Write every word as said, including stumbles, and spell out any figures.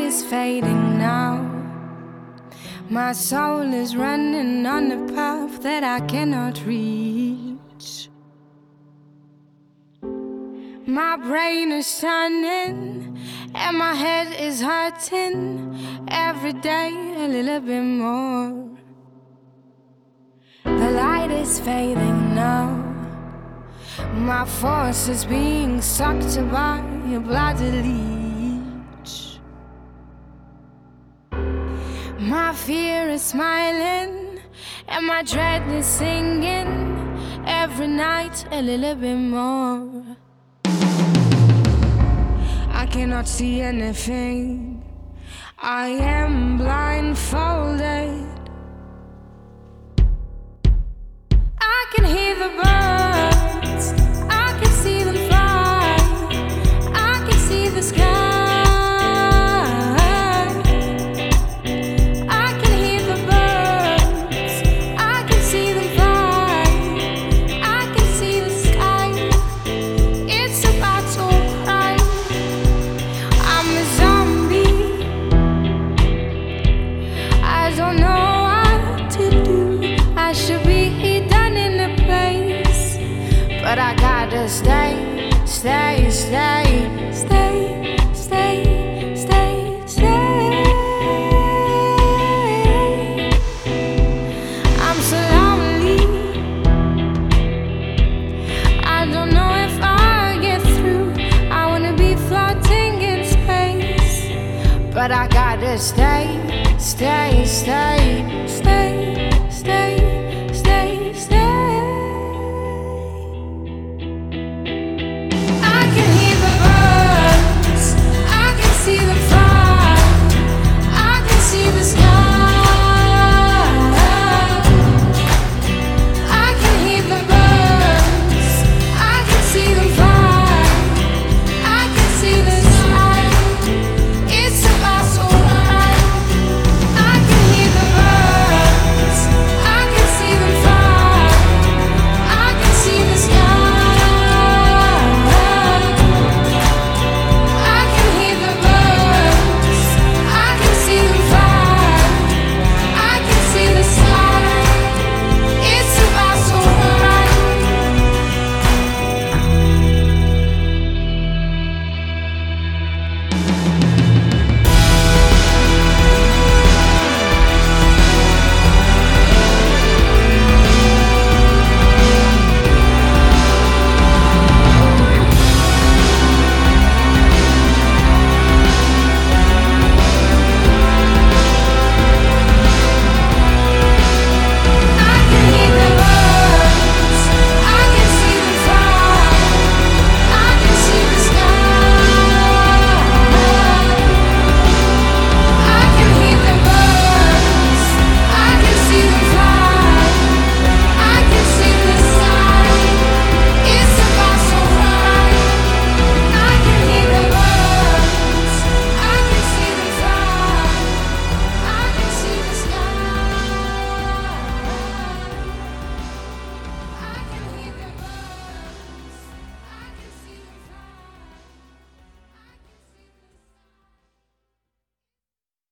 is fading now. My soul is running on a path that I cannot reach. My brain is turning and my head is hurting every day a little bit more. The light is fading now. My force is being sucked by a bloody leech. My fear is smiling and my dread is singing every night a little bit more. I cannot see anything. I am blindfolded. I can hear the birds. I can see them fly. I can see the sky. I can hear the birds. I can see them fly. I can see the sky. It's about to cry. I'm a zombie. I don't know what to do. I should be done in a place, but I gotta stay, stay, stay, stay, stay, stay, stay. I'm so lonely. I don't know if I'll get through. I wanna be floating in space, but I gotta stay, stay, stay, stay, stay.